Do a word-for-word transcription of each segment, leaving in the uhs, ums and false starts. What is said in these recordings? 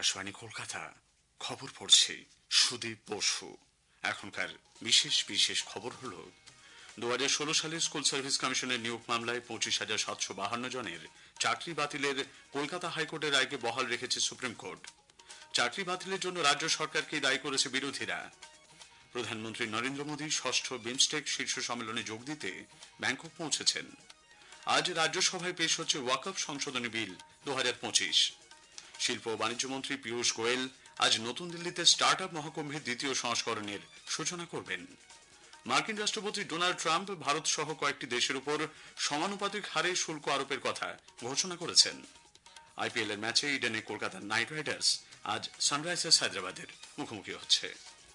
আকাশবাণী কলকাতা। খবর পড়ছি সুদীপ বসু। এখনকার বিশেষ বিশেষ খবর হলো, দু হাজার ষোলো সালে স্কুল সার্ভিস কমিশনের নিয়োগ মামলায় পঁচিশ হাজার সাতশো বাহান্ন জনের চাকরি বাতিলের কলকাতা হাইকোর্টের রায়কে বহাল রেখেছে সুপ্রিম কোর্ট। চাকরি বাতিলের জন্য রাজ্য সরকারকে দায়ী করেছে বিরোধীরা। প্রধানমন্ত্রী নরেন্দ্র মোদী ষষ্ঠ বিমস্টেক শীর্ষ সম্মেলনে যোগ দিতে ব্যাংকক পৌঁছেছেন। আজ রাজ্যসভায় পেশ হচ্ছে ওয়াকফ সংশোধনী বিল দু হাজার পঁচিশ। শিল্প ও বাণিজ্য মন্ত্রী পীযূষ গোয়েল আজ নতুন দিল্লিতে স্টার্ট আপ মহাকুম্ভের দ্বিতীয় সংস্করণের সূচনা করবেন। মার্কিন রাষ্ট্রপতি ডোনাল্ড ট্রাম্প ভারত সহ কয়েকটি দেশের উপর সমানুপাতিক হারে শুল্ক আরোপের কথা ঘোষণা করেছেন। আইপিএল এর ম্যাচে ইডেনে কলকাতার নাইট রাইডার্স আজ সানরাইজার্স হায়দ্রাবাদের মুখোমুখি হচ্ছে।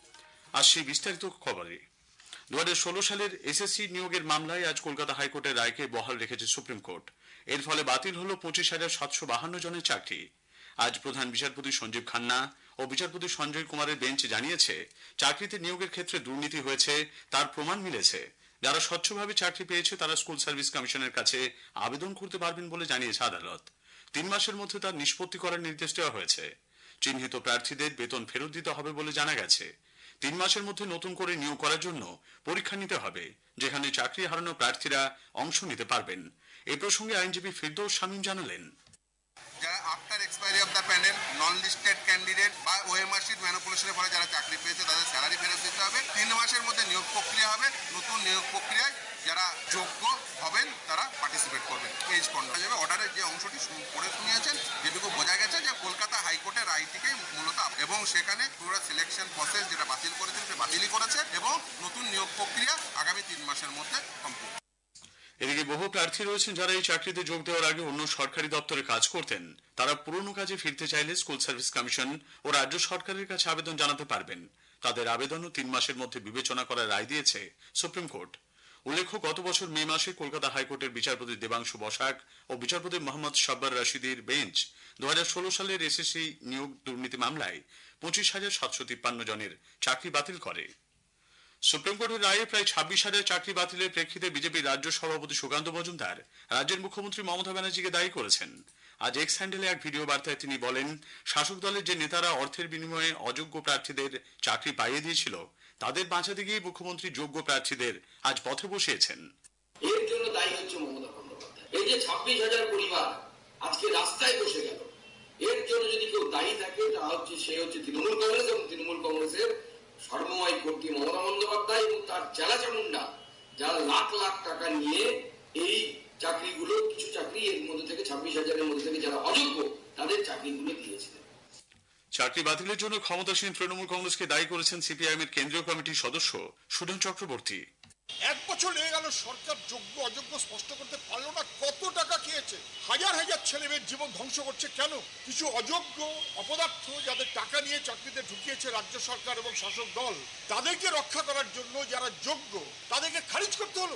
আসছি বিস্তারিত খবরে। দু হাজার ষোলো সালের এসএসসি নিয়োগের মামলায় আজ কলকাতা হাইকোর্টের রায়কে বহাল রেখেছে সুপ্রিম কোর্ট। এর ফলে বাতিল হল পঁচিশ হাজার সাতশো বাহান্ন জনের চাকরি। আজ প্রধান বিচারপতি সঞ্জীব খান্না ও বিচারপতি সঞ্জয় কুমারের বেঞ্চ জানিয়েছে, চাকরিতে নিয়োগের ক্ষেত্রে দুর্নীতি হয়েছে তার প্রমাণ মিলেছে। যারা স্বচ্ছভাবে চাকরি পেয়েছে তারা স্কুল সার্ভিস কমিশনের কাছে আবেদন করতে পারবেন বলে জানিয়েছে আদালত। তিন মাসের মধ্যে তার নিষ্পত্তি করার নির্দেশ দেওয়া হয়েছে। চিহ্নিত প্রার্থীদের বেতন ফেরত দিতে হবে বলে জানা গেছে। তিন মাসের মধ্যে নতুন করে নিয়োগ করার জন্য পরীক্ষা নিতে হবে, যেখানে চাকরি হারানো প্রার্থীরা অংশ নিতে পারবেন। এ প্রসঙ্গে আইনজীবী ফিরদৌস শামীম জানালেন, যারা after expiry of the panel non listed candidate বা ওএমআর শিট ম্যানিপুলেশনের ফলে যারা চাকরি পেয়েছে তাদের স্যালারি ফেরত দিতে হবে। তিন মাসের মধ্যে নিয়োগ প্রক্রিয়া হবে। নতুন নিয়োগ প্রক্রিয়ায় যারা যোগ্য হবেন তারা পার্টিসিপেট করবেন। এজ কন্ট্রা যাবে। অর্ডারের যে অংশটি পড়ে শুনিয়েছেন, যেটুকু বোঝা গেছে যে কলকাতা হাইকোর্টের রায়টিকেই মূলত, এবং সেখানে পুরো সিলেকশন প্রসেস যেটা বাতিল করেছেন সে বাতিলই করেছে, এবং নতুন নিয়োগ প্রক্রিয়া আগামী তিন মাসের মধ্যে কমপ্লিট। এদিকে বহু প্রার্থী রয়েছেন যারা এই চাকরিতে যোগ দেওয়ার আগে অন্য সরকারি দপ্তরে কাজ করতেন। তারা পুরনো কাজে ফিরতে চাইলে স্কুল সার্ভিস কমিশন ও রাজ্য সরকারের কাছে আবেদন জানাতে পারবেন। তাদের আবেদনও তিন মাসের মধ্যে বিবেচনা করার রায় দিয়েছে সুপ্রিম কোর্ট। উল্লেখ্য, গত বছর মে মাসে কলকাতা হাইকোর্টের বিচারপতি দেবাংশু বসাক ও বিচারপতি মোহাম্মদ সাব্বার রশিদির বেঞ্চ দু হাজার ষোলো সালের এসএসসি নিয়োগ দুর্নীতি মামলায় পঁচিশ হাজার সাতশো তিপ্পান্ন জনের চাকরি বাতিল করে। সুপ্রিম কোর্টের রায়ে প্রায় ছাব্বিশ হাজার চাকরি বাতিলের প্রেক্ষিতে বিজেপির রাজ্য সভাপতি সুকান্ত মজুমদার রাজ্যের মুখ্যমন্ত্রী মমতা ব্যানার্জিকে দায়ী করেছেন। আজ এক্স হ্যান্ডেলে এক ভিডিও বার্তায় তিনি বলেন, শাসক দলের যে নেতারা অর্থের বিনিময়ে অযোগ্য প্রার্থীদের চাকরি পাইয়ে দিয়েছিল, তাদের বাঁচাতে গিয়ে মুখ্যমন্ত্রী যোগ্য প্রার্থীদের আজ পথে বসিয়েছেন। এর জন্য দায়ী হচ্ছে মমতা বন্দ্যোপাধ্যায়। এই যে ছাব্বিশ হাজার পরিবার আজকে রাস্তায় বসে গেল, এর জন্য যদি কেউ দায়ী থাকে তা হচ্ছে সে হচ্ছে তৃণমূল কংগ্রেস এবং তৃণমূল কংগ্রেসের সর্বময় কর্তৃ মমতা বন্দ্যোপাধ্যায় এবং তার চেলা চামুন্ডা, যারা লাখ লাখ টাকা নিয়ে এই চাকরিগুলো, কিছু চাকরি এর মধ্যে থেকে ছাব্বিশ হাজারের মধ্যে থেকে যারা অযোগ্য তাদের চাকরিগুলো দিয়েছিলেন। চাকরি বাতিলের জন্য ক্ষমতাসীন তৃণমূল কংগ্রেসকে দায়ী করেছেন সিপিআইএম এর কেন্দ্রীয় কমিটির সদস্য সুধন চক্রবর্তী। এক বছর লেগে গেল, সরকার যোগ্য অযোগ্য স্পষ্ট করতে পারলো না। কত টাকা খেয়েছে, হাজার হাজার ছেলে মেয়ের জীবন ধ্বংস করছে। কেন? কিছু অযোগ্য অপদার্থ যাদের টাকা নিয়ে চাকরিতে ঢুকিয়েছে রাজ্য সরকার এবং শাসক দল, তাদেরকে রক্ষা করার জন্য যারা যোগ্য তাদেরকে খারিজ করতে হলো।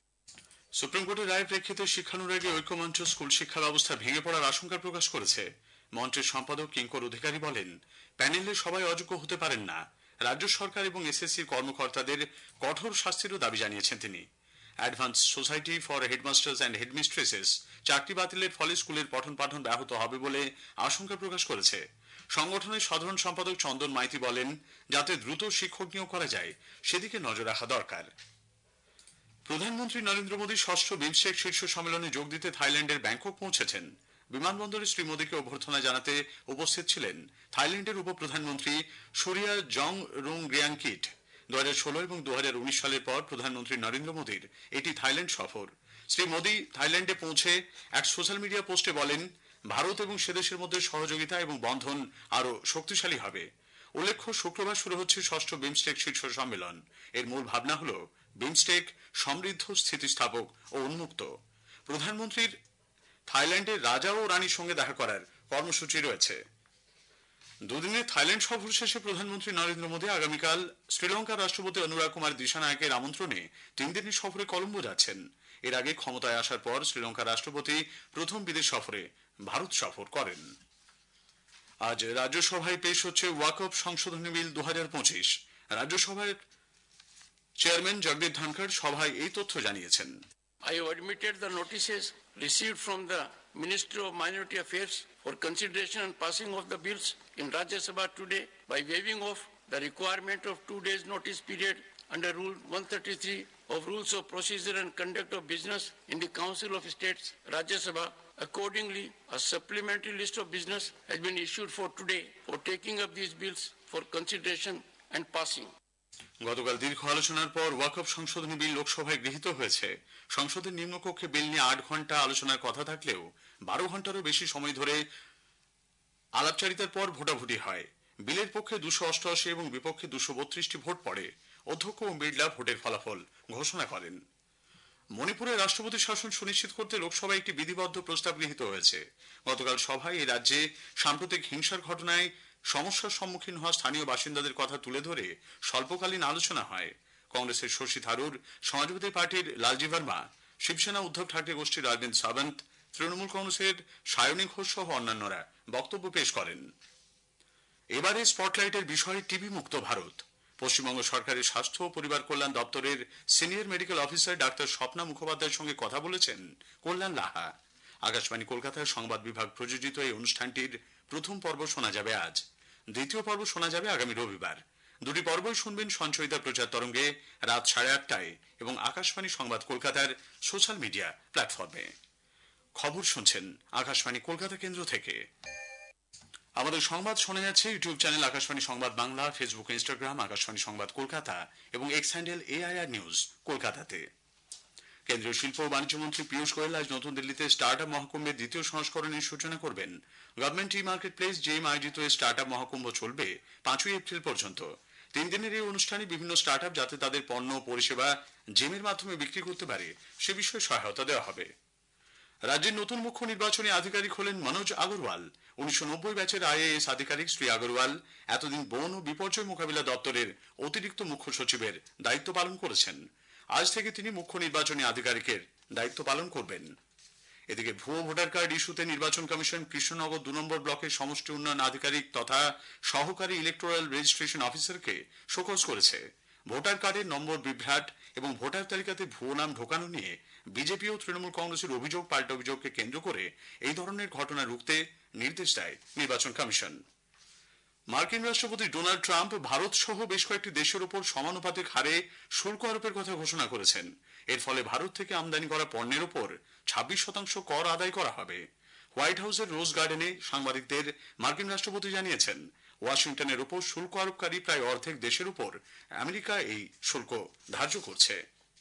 সুপ্রিম কোর্টের রায়ের প্রেক্ষিতে শিক্ষানুরাগী ঐক্যমঞ্চ স্কুল শিক্ষা ব্যবস্থা ভেঙে পড়ার আশঙ্কা প্রকাশ করেছে। মঞ্চের সম্পাদক কিঙ্কর অধিকারী বলেন, প্যানেলে সবাই অযোগ্য হতে পারেন না। রাজ্য সরকার এবং এসএসসির কর্মকর্তাদের কঠোর শাস্তিরও দাবি জানিয়েছেন তিনি। Advance society for headmasters and headmistresses চাকরি বাতিলের ফলে স্কুলের পঠন পাঠন ব্যাহত হবে বলে আশঙ্কা প্রকাশ করেছে। সংগঠনের সাধারণ সম্পাদক চন্দন মাইতি বলেন, যাতে দ্রুত শিক্ষক নিয়োগ করা যায় সেদিকে নজর রাখা দরকার। প্রধানমন্ত্রী নরেন্দ্র মোদী ষষ্ঠ বিমস্টেক শীর্ষ সম্মেলনে যোগ দিতে থাইল্যান্ডের ব্যাংকক পৌঁছেছেন। বিমানবন্দরে শ্রী মোদীকে অভ্যর্থনা জানাতে উপস্থিত ছিলেন থাইল্যান্ডের উপপ্রধানমন্ত্রী সুরিয়া জং রুং রিয়াংকিট। দু হাজার ষোলো এবং দু হাজার উনিশ সালের পর প্রধানমন্ত্রী নরেন্দ্র মোদীর এটি থাইল্যান্ড সফর। শ্রী মোদী থাইল্যান্ডে পৌঁছে এক সোশ্যাল মিডিয়া পোস্টে বলেন, ভারত এবং সেদেশের মধ্যে সহযোগিতা এবং বন্ধন আরো শক্তিশালী হবে। উল্লেখ্য, শুক্রবার শুরু হচ্ছে ষষ্ঠ বিমস্টেক শীর্ষ সম্মেলন। এর মূল ভাবনা হল বিমস্টেক সমৃদ্ধ, স্থিতিস্থাপক ও উন্মুক্ত। প্রধানমন্ত্রীর থাইল্যান্ডের রাজা ও রানীর সঙ্গে দেখা করার কর্মসূচি রয়েছে। দুদিনের থাইল্যান্ড সফর শেষে প্রধানমন্ত্রী নরেন্দ্র মোদী আগামীকাল শ্রীলঙ্কার রাষ্ট্রপতি অনুরাগ কুমার দিশানায়কের আমন্ত্রণে তিন দিনের সফরে কলম্বো যাচ্ছেন। এর আগে ক্ষমতায় আসার পর শ্রীলঙ্কার রাষ্ট্রপতি প্রথম বিদেশ সফরে ভারত সফর করেন। আজ রাজ্যসভায় পেশ হচ্ছে ওয়াকফ সংশোধনী বিল দু হাজার পঁচিশ। রাজ্যসভার চেয়ারম্যান জগদীপ ধনখড় সভায় এই তথ্য জানিয়েছেন। I have admitted the notices received from the Ministry of Minority Affairs for consideration and passing of the bills in Rajya Sabha today by waiving off the requirement of two days notice period under Rule one thirty-three of Rules of Procedure and Conduct of Business in the Council of States, Rajya Sabha. Accordingly, a supplementary list of business has been issued for today for taking up these bills for consideration and passing. গতকাল দীর্ঘ আলোচনার পর ওয়াকফ সংশোধনী বিল লোকসভায় গৃহীত হয়েছে। সংসদের নিম্নকক্ষে বিল নিয়ে আট ঘন্টা আলোচনার কথা থাকলেও বারো ঘন্টারও বেশি সময় ধরে আলাপচারিতার পর ভোটাভুটি হয়। বিলের পক্ষে দুশো অষ্টআশি এবং বিপক্ষে দুশো বত্রিশটি ভোট পড়ে। অধ্যক্ষ ওম বিড়লা ভোটের ফলাফল ঘোষণা করেন। মণিপুরে রাষ্ট্রপতি শাসন সুনিশ্চিত করতে লোকসভায় একটি বিধিবদ্ধ প্রস্তাব গৃহীত হয়েছে। গতকাল সভায় এই রাজ্যে সাম্প্রতিক হিংসার ঘটনায় সমস্যার সম্মুখীন হওয়া স্থানীয় বাসিন্দাদের কথা তুলে ধরে স্বল্পকালীন আলোচনা হয়। কংগ্রেসের শশী থারুর, সমাজবাদী পার্টির লালজি ভার্মা, শিবসেনা উদ্ধব ঠাকরে গোষ্ঠীর অরবিন্দ সাবন্ত, তৃণমূল কংগ্রেসের সায়নী ঘোষ সহ অন্যান্যরা বক্তব্য পেশ করেন। এবারে স্পটলাইটের বিষয় টিবি মুক্ত ভারত। পশ্চিমবঙ্গ সরকারের স্বাস্থ্য ও পরিবার কল্যাণ দপ্তরের senior medical officer doctor Swapna মুখোপাধ্যায়ের সঙ্গে কথা বলেছেন কল্যাণ লাহা। আকাশবাণী কলকাতার সংবাদ বিভাগ প্রযোজিত এই অনুষ্ঠানটির প্রথম পর্ব শোনা যাবে আজ। দ্বিতীয় পর্ব শোনা যাবে আগামী রবিবার। দুটি পর্বই শুনবেন সঞ্চয়িতা প্রচার তরঙ্গে রাত সাড়ে আটটায় এবং আকাশবাণী সংবাদ কলকাতার সোশ্যাল মিডিয়া প্ল্যাটফর্মে। খবর শুনছেন আকাশবাণী কলকাতা কেন্দ্র থেকে। আমাদের সংবাদ শোনা যাচ্ছে ইউটিউব চ্যানেল আকাশবাণী সংবাদ বাংলা, ফেসবুক, ইনস্টাগ্রাম আকাশবাণী সংবাদ কলকাতা এবং এক্স হ্যান্ডেল এআইআর নিউজ কলকাতাতে। কেন্দ্রীয় শিল্প ও বাণিজ্য মন্ত্রী পীযূষ গোয়েল আজ নতুন দিল্লিতে স্টার্ট আপ মহাকুম্ভের দ্বিতীয় সংস্করণের সূচনা করবেন। Government e market place GeM আয়োজিত এই স্টার্ট আপ মহাকুম্ভ চলবে পাঁচই এপ্রিল পর্যন্ত। তিন দিনের এই অনুষ্ঠানে বিভিন্ন স্টার্ট আপ যাতে তাদের পণ্য পরিষেবা জেমের মাধ্যমে বিক্রি করতে পারে সে বিষয়ে সহায়তা দেওয়া হবে। রাজ্যের নতুন মুখ্য নির্বাচনী আধিকারিক হলেন মনোজ আগরওয়াল। উনিশশো নব্বই ব্যাচের আইএএস আধিকারিক শ্রী আগরওয়াল এতদিন বন ও বিপর্যয় মোকাবিলা দপ্তরের অতিরিক্ত মুখ্য সচিবের দায়িত্ব পালন করেছেন। আজ থেকে তিনি মুখ্য নির্বাচনী আধিকারিকের দায়িত্ব পালন করবেন। এদিকে ভুয়ো ভোটার কার্ড ইস্যুতে নির্বাচন কমিশন কৃষ্ণনগর দু নম্বর ব্লকের সমষ্টি উন্নয়ন আধিকারিক তথা সহকারী ইলেকটোরাল রেজিস্ট্রেশন অফিসারকে শোকজ করেছে। ভোটার কার্ডের নম্বর বিভ্রাট এবং ভোটার তালিকাতে ভুয়ো নাম ঢোকানো নিয়ে বিজেপি ও তৃণমূল কংগ্রেসের অভিযোগ পাল্টা অভিযোগকে কেন্দ্র করে এই ধরনের ঘটনা রুখতে নির্দেশ দেয় নির্বাচন কমিশন। মার্কিন রাষ্ট্রপতি ডোনাল্ড ট্রাম্প ভারত সহ বেশ কয়েকটি দেশের উপর সমানুপাতিক হারে শুল্ক আরোপের কথা ঘোষণা করেছেন। এর ফলে ভারত থেকে আমদানি করা পণ্যের উপর ছাব্বিশ শতাংশ কর আদায় করা হবে। হোয়াইট হাউসের রোজ গার্ডেনে সাংবাদিকদের মার্কিন রাষ্ট্রপতি জানিয়েছেন, ওয়াশিংটনের উপর শুল্ক আরোপকারী প্রায় অর্ধেক দেশের উপর আমেরিকা এই শুল্ক ধার্য করছে।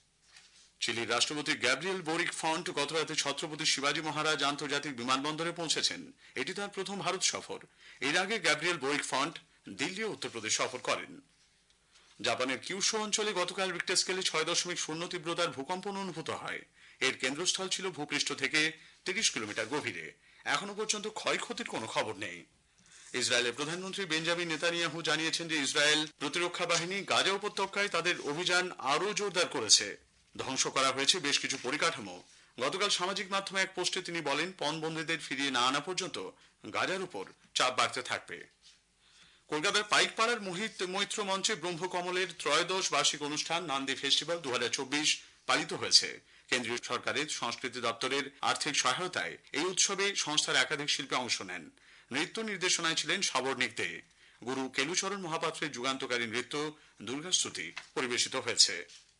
চিলির রাষ্ট্রপতি গ্যাব্রিয়েল বোরিক ফন্ট গতরাতে ছত্রপতি শিবাজী মহারাজ আন্তর্জাতিক বিমানবন্দরে পৌঁছেছেন। এটি তার প্রথম ভারত সফর। এর আগে গ্যাব্রিয়েল বোরিক ফন্ট দিল্লি ও উত্তরপ্রদেশ সফর করেন। জাপানের কিউশু অঞ্চলে গতকাল রিক্টার স্কেলে ছয় দশমিক শূন্য তীব্রতার ভূকম্পন অনুভূত হয়। এর কেন্দ্রস্থল ছিল ভূপৃষ্ঠ থেকে তিরিশ কিলোমিটার গভীরে। এখনো পর্যন্ত ক্ষয়ক্ষতির কোনো খবর নেই। ইসরায়েলের প্রধানমন্ত্রী বেঞ্জামিন নেতানিয়াহু জানিয়েছেন যে ইসরায়েল প্রতিরক্ষা বাহিনী গাজা উপত্যকায় তাদের অভিযান আরও জোরদার করেছে। ধ্বংস করা হয়েছে বেশ কিছু পরিকাঠামো। গতকাল সামাজিক মাধ্যমে এক পোস্টে তিনি বলেন, পণবন্দীদের ফিরিয়ে না আনা পর্যন্ত গাজার উপর চাপ বাড়তে থাকবে। কলকাতার পাইকপাড়ার মোহিত মৈত্র মঞ্চে ব্রহ্মকমলের ত্রয়োদশ বার্ষিক অনুষ্ঠান নান্দি ফেস্টিভ্যাল দু হাজার চব্বিশ পালিত হয়েছে। কেন্দ্রীয় সরকারের সংস্কৃতি দপ্তরের আর্থিক সহায়তায় এই উৎসবে সংস্থার একাধিক শিল্পী অংশ নেন। নৃত্য নির্দেশনায় ছিলেন সাবর্ণিক দে। গুরু কেলুচরণ মহাপাত্রের যুগান্তকারী নৃত্য দুর্গাস্তুতি পরিবেশিত হয়েছে।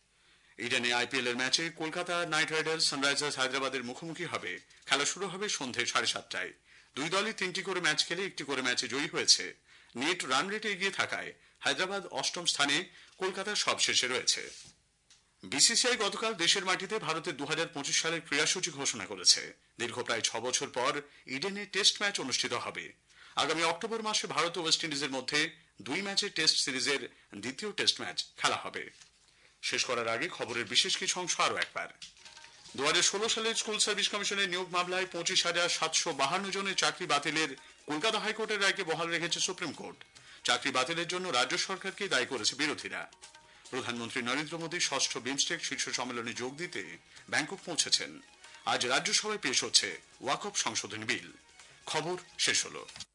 ইডেনে আইপিএল এর ম্যাচে কলকাতা নাইট রাইডার্স সানরাইজার্স হায়দ্রাবাদের মুখোমুখি হবে। খেলা শুরু হবে সন্ধে সাড়ে সাতটায়। দুই দলই তিনটি করে ম্যাচ খেলে একটি করে ম্যাচে জয়ী হয়েছে। নেট রান রেটে এগিয়ে থাকায় হায়দ্রাবাদ অষ্টম স্থানে, কলকাতা সবশেষে রয়েছে। বিসিসিআই গতকাল দেশের মাটিতে ভারতের দু হাজার পঁচিশ সালের ক্রীড়াসূচি ঘোষণা করেছে। দীর্ঘ প্রায় ছ বছর পর ইডেনে টেস্ট ম্যাচ অনুষ্ঠিত হবে। আগামী অক্টোবর মাসে ভারত ও ওয়েস্ট ইন্ডিজের মধ্যে দুই ম্যাচের টেস্ট সিরিজের দ্বিতীয় টেস্ট ম্যাচ খেলা হবে। শেষ করার আগে খবরের বিশেষ কিছু অংশ আরো একবার। দু হাজার ষোলো সালের স্কুল সার্ভিস কমিশনের নিয়োগ মামলায় পঁচিশ হাজার সাতশো বাহান্ন জনের চাকরি বাতিলের কলকাতা হাইকোর্টের রায়কে বহাল রেখেছে সুপ্রিম কোর্ট। চাকরি বাতিলের জন্য রাজ্য সরকারকে দায়ী করেছে বিরোধীরা। প্রধানমন্ত্রী নরেন্দ্র মোদী ষষ্ঠ বিমস্টেক শীর্ষ সম্মেলনে যোগ দিতে ব্যাংকক পৌঁছেছেন। আজ রাজ্যসভায় পেশ হচ্ছে ওয়াকফ সংশোধনী বিল। খবর শেষ হলো।